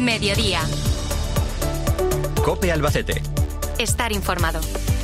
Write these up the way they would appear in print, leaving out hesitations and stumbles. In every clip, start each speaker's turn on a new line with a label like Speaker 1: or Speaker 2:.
Speaker 1: Mediodía.
Speaker 2: COPE Albacete.
Speaker 1: Estar informado.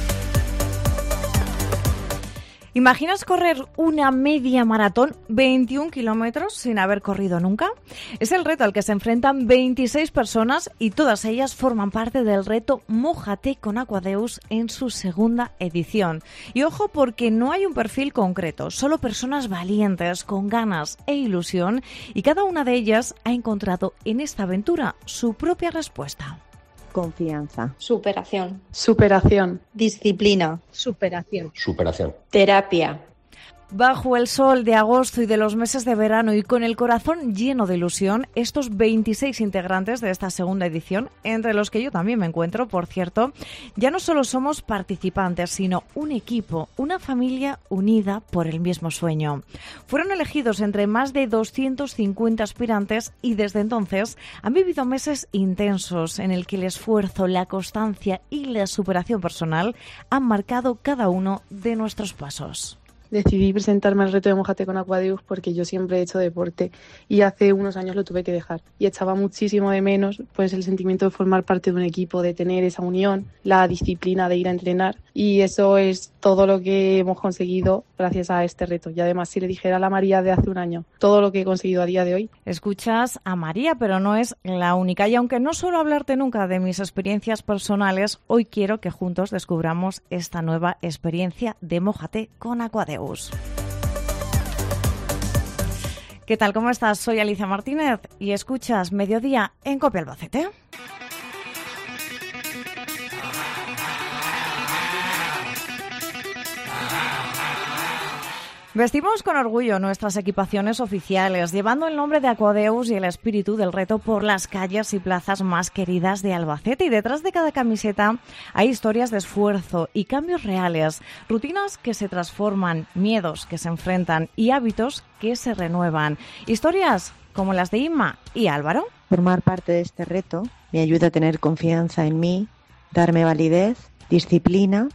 Speaker 3: ¿Imaginas correr una media maratón, 21 kilómetros, sin haber corrido nunca? Es el reto al que se enfrentan 26 personas y todas ellas forman parte del reto Mójate con Aquadeus en su segunda edición. Y ojo, porque no hay un perfil concreto, solo personas valientes, con ganas e ilusión, y cada una de ellas ha encontrado en esta aventura su propia respuesta.
Speaker 4: Confianza.
Speaker 5: Superación.
Speaker 4: Superación.
Speaker 5: Disciplina.
Speaker 6: Superación.
Speaker 7: Superación.
Speaker 5: Terapia.
Speaker 3: Bajo el sol de agosto y de los meses de verano y con el corazón lleno de ilusión, estos 26 integrantes de esta segunda edición, entre los que yo también me encuentro, por cierto, ya no solo somos participantes, sino un equipo, una familia unida por el mismo sueño. Fueron elegidos entre más de 250 aspirantes y desde entonces han vivido meses intensos en el que el esfuerzo, la constancia y la superación personal han marcado cada uno de nuestros pasos.
Speaker 4: Decidí presentarme al reto de Mójate con Aquadeus porque yo siempre he hecho deporte y hace unos años lo tuve que dejar. Y echaba muchísimo de menos pues el sentimiento de formar parte de un equipo, de tener esa unión, la disciplina de ir a entrenar. Y eso es todo lo que hemos conseguido gracias a este reto. Y además, si le dijera a la María de hace un año todo lo que he conseguido a día de hoy.
Speaker 3: Escuchas a María, pero no es la única. Y aunque no suelo hablarte nunca de mis experiencias personales, hoy quiero que juntos descubramos esta nueva experiencia de Mójate con Aquadeus. ¿Qué tal? ¿Cómo estás? Soy Alicia Martínez y escuchas Mediodía en COPE Albacete. Vestimos con orgullo nuestras equipaciones oficiales, llevando el nombre de Aquadeus y el espíritu del reto por las calles y plazas más queridas de Albacete. Y detrás de cada camiseta hay historias de esfuerzo y cambios reales, rutinas que se transforman, miedos que se enfrentan y hábitos que se renuevan. Historias como las de Inma y Álvaro.
Speaker 8: Formar parte de este reto me ayuda a tener confianza en mí, darme validez, disciplina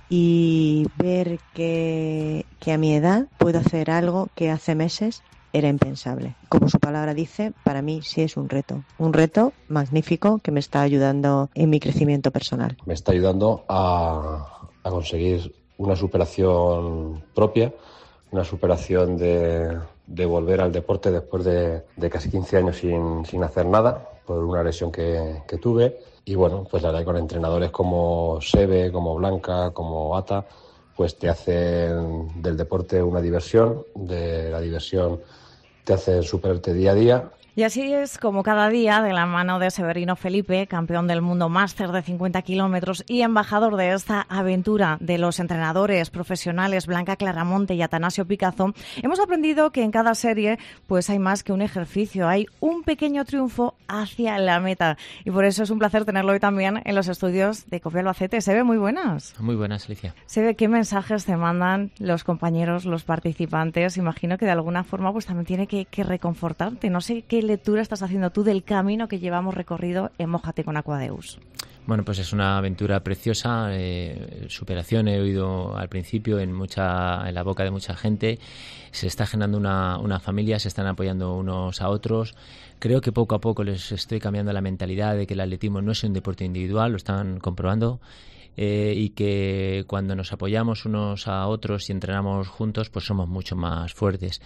Speaker 8: y ver que a mi edad puedo hacer algo que hace meses era impensable. Como su palabra dice, para mí sí es un reto magnífico que me está ayudando en mi crecimiento personal.
Speaker 7: Me está ayudando a conseguir una superación propia, una superación de volver al deporte después de casi 15 años sin hacer nada, por una lesión que tuve. Y bueno, pues la verdad que con entrenadores como Sebe, como Blanca, como Ata, pues te hacen del deporte una diversión, de la diversión te hace superarte día a día.
Speaker 3: Y así es como cada día, de la mano de Severino Felipe, campeón del mundo máster de 50 kilómetros y embajador de esta aventura de los entrenadores profesionales Blanca Claramonte y Atanasio Picazo, hemos aprendido que en cada serie pues hay más que un ejercicio, hay un pequeño triunfo hacia la meta. Y por eso es un placer tenerlo hoy también en los estudios de COPE Albacete. Sebe, muy buenas.
Speaker 9: Muy buenas, Alicia.
Speaker 3: Sebe, ¿qué mensajes te mandan los compañeros, los participantes? Imagino que de alguna forma pues también tiene que reconfortarte. No sé qué lectura estás haciendo tú del camino que llevamos recorrido en Mójate con Aquadeus.
Speaker 9: Bueno, pues es una aventura preciosa, superación, he oído al principio en la boca de mucha gente, se está generando una familia, se están apoyando unos a otros. Creo que poco a poco les estoy cambiando la mentalidad de que el atletismo no es un deporte individual, lo están comprobando. Y que cuando nos apoyamos unos a otros y entrenamos juntos, pues somos mucho más fuertes.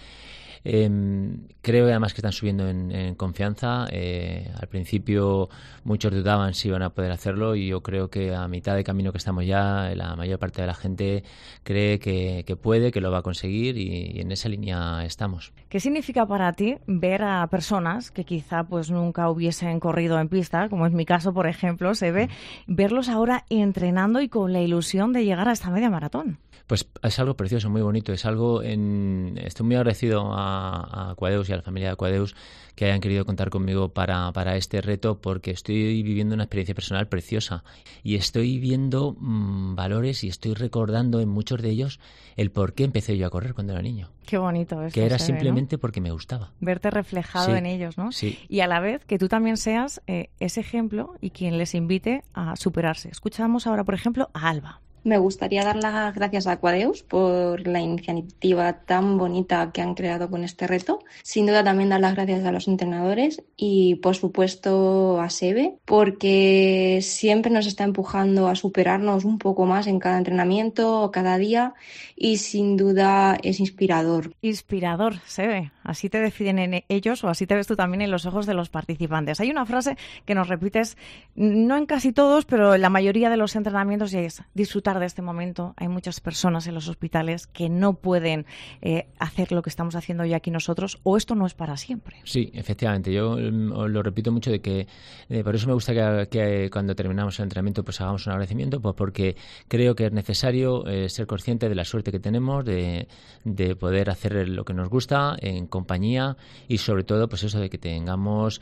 Speaker 9: Creo además que están subiendo en confianza. Al principio muchos dudaban si iban a poder hacerlo y yo creo que a mitad de camino que estamos ya, la mayor parte de la gente cree que puede, que lo va a conseguir y en esa línea estamos.
Speaker 3: ¿Qué significa para ti ver a personas que quizá pues nunca hubiesen corrido en pista, como es mi caso, por ejemplo, Sebe, verlos ahora entrenando y con la ilusión de llegar a esta media maratón?
Speaker 9: Pues es algo precioso, muy bonito. Estoy muy agradecido a Aquadeus y a la familia de Aquadeus que hayan querido contar conmigo para este reto, porque estoy viviendo una experiencia personal preciosa y estoy viendo valores y estoy recordando en muchos de ellos el por qué empecé yo a correr cuando era niño.
Speaker 3: Qué bonito esto,
Speaker 9: que era
Speaker 3: Sebe,
Speaker 9: simplemente
Speaker 3: ¿no?
Speaker 9: Porque me gustaba.
Speaker 3: Verte reflejado en ellos, ¿no?
Speaker 9: Sí.
Speaker 3: Y a la vez que tú también seas ese ejemplo y quien les invite a superarse. Escuchamos ahora, por ejemplo, a Alba.
Speaker 5: Me gustaría dar las gracias a Aquadeus por la iniciativa tan bonita que han creado con este reto. Sin duda también dar las gracias a los entrenadores y por supuesto a Sebe, porque siempre nos está empujando a superarnos un poco más en cada entrenamiento, cada día, y sin duda es inspirador.
Speaker 3: Inspirador, Sebe. Así te deciden en ellos o así te ves tú también en los ojos de los participantes. Hay una frase que nos repites, no en casi todos, pero en la mayoría de los entrenamientos, y es disfrutar de este momento. Hay muchas personas en los hospitales que no pueden hacer lo que estamos haciendo hoy aquí nosotros, o esto no es para siempre.
Speaker 9: Sí, efectivamente. Yo lo repito mucho de que por eso me gusta que cuando terminamos el entrenamiento pues hagamos un agradecimiento, pues porque creo que es necesario ser consciente de la suerte que tenemos de poder hacer lo que nos gusta en compañía y sobre todo pues eso de que tengamos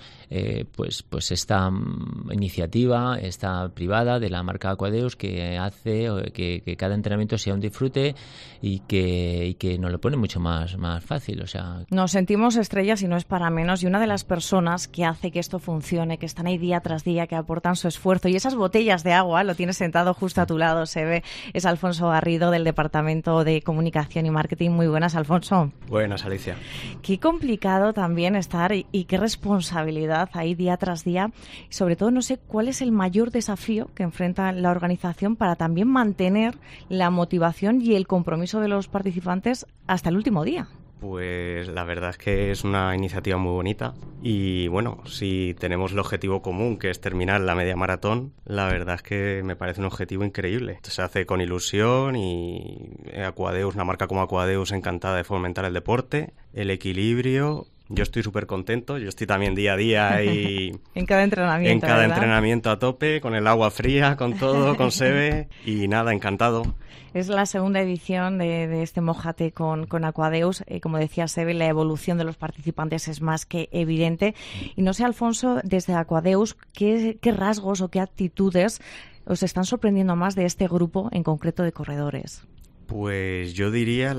Speaker 9: pues esta iniciativa, esta privada de la marca Aquadeus que hace que cada entrenamiento sea un disfrute y que nos lo pone mucho más fácil. O sea,
Speaker 3: nos sentimos estrellas y no es para menos, y una de las personas que hace que esto funcione, que están ahí día tras día, que aportan su esfuerzo y esas botellas de agua, lo tienes sentado justo a tu lado, se ve, es Alfonso Garrido del Departamento de Comunicación y Marketing. Muy buenas, Alfonso.
Speaker 1: Buenas, Alicia.
Speaker 3: Qué complicado también estar y qué responsabilidad ahí día tras día. Y sobre todo, no sé cuál es el mayor desafío que enfrenta la organización para también mantener la motivación y el compromiso de los participantes hasta el último día.
Speaker 1: Pues la verdad es que es una iniciativa muy bonita y bueno, si tenemos el objetivo común que es terminar la media maratón, la verdad es que me parece un objetivo increíble. Se hace con ilusión y Aquadeus, una marca como Aquadeus, encantada de fomentar el deporte, el equilibrio. Yo estoy súper contento, yo estoy también día a día y
Speaker 3: en cada entrenamiento
Speaker 1: a tope, con el agua fría, con todo, con Sebe y nada, encantado.
Speaker 3: Es la segunda edición de este Mójate con Aquadeus. Como decía Sebe, la evolución de los participantes es más que evidente. Y no sé, Alfonso, desde Aquadeus, ¿qué rasgos o qué actitudes os están sorprendiendo más de este grupo en concreto de corredores?
Speaker 1: Pues yo diría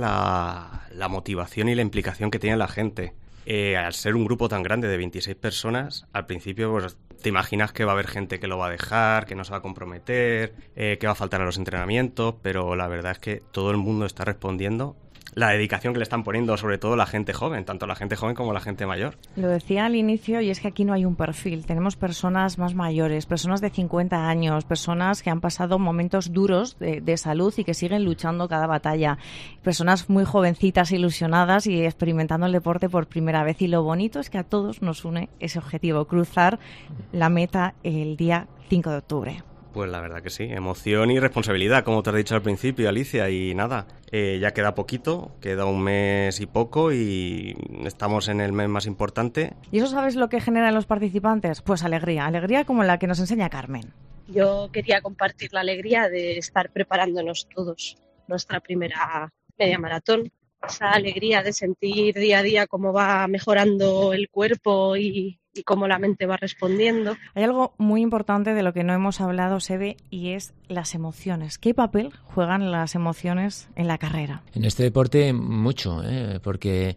Speaker 1: la motivación y la implicación que tiene la gente. Al ser un grupo tan grande de 26 personas, al principio pues, te imaginas que va a haber gente que lo va a dejar, que no se va a comprometer, que va a faltar a los entrenamientos, pero la verdad es que todo el mundo está respondiendo. La dedicación que le están poniendo, sobre todo la gente joven, tanto la gente joven como la gente mayor.
Speaker 3: Lo decía al inicio, y es que aquí no hay un perfil. Tenemos personas más mayores, personas de 50 años, personas que han pasado momentos duros de salud y que siguen luchando cada batalla. Personas muy jovencitas, ilusionadas y experimentando el deporte por primera vez. Y lo bonito es que a todos nos une ese objetivo, cruzar la meta el día 5 de octubre.
Speaker 1: Pues la verdad que sí, emoción y responsabilidad, como te has dicho al principio, Alicia, y nada, ya queda poquito, queda un mes y poco y estamos en el mes más importante.
Speaker 3: ¿Y eso sabes lo que genera en los participantes? Pues alegría como la que nos enseña Carmen.
Speaker 2: Yo quería compartir la alegría de estar preparándonos todos nuestra primera media maratón. Esa alegría de sentir día a día cómo va mejorando el cuerpo y cómo la mente va respondiendo.
Speaker 3: Hay algo muy importante de lo que no hemos hablado, Sebe, y es las emociones. ¿Qué papel juegan las emociones en la carrera?
Speaker 9: En este deporte mucho, porque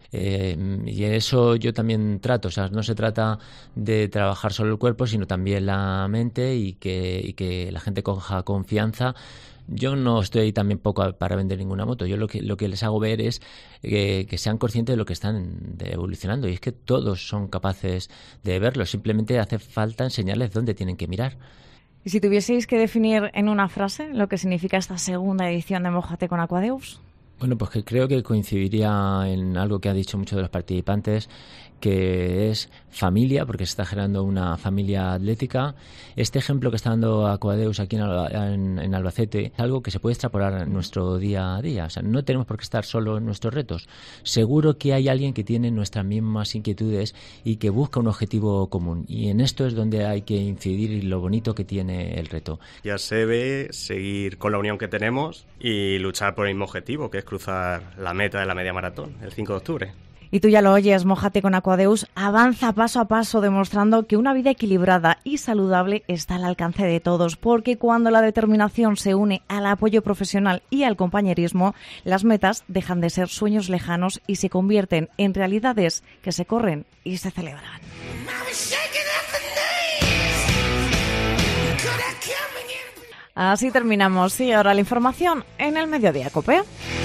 Speaker 9: y eso yo también trato. O sea, no se trata de trabajar solo el cuerpo, sino también la mente y que la gente coja confianza. Yo no estoy ahí también poco para vender ninguna moto. Yo lo que les hago ver es que sean conscientes de lo que están evolucionando. Y es que todos son capaces de verlo. Simplemente hace falta enseñarles dónde tienen que mirar.
Speaker 3: Y si tuvieseis que definir en una frase lo que significa esta segunda edición de Mójate con Aquadeus.
Speaker 9: Bueno, pues que creo que coincidiría en algo que ha dicho muchos de los participantes, que es familia, porque se está generando una familia atlética. Este ejemplo que está dando Aquadeus aquí en Albacete es algo que se puede extrapolar en nuestro día a día. O sea, no tenemos por qué estar solo en nuestros retos. Seguro que hay alguien que tiene nuestras mismas inquietudes y que busca un objetivo común. Y en esto es donde hay que incidir y lo bonito que tiene el reto.
Speaker 1: Ya se ve seguir con la unión que tenemos y luchar por el mismo objetivo, que es cruzar la meta de la media maratón el 5 de octubre.
Speaker 3: Y tú ya lo oyes, Mójate con Aquadeus avanza paso a paso demostrando que una vida equilibrada y saludable está al alcance de todos, porque cuando la determinación se une al apoyo profesional y al compañerismo, las metas dejan de ser sueños lejanos y se convierten en realidades que se corren y se celebran. Así terminamos. Y ahora la información en el Mediodía COPE.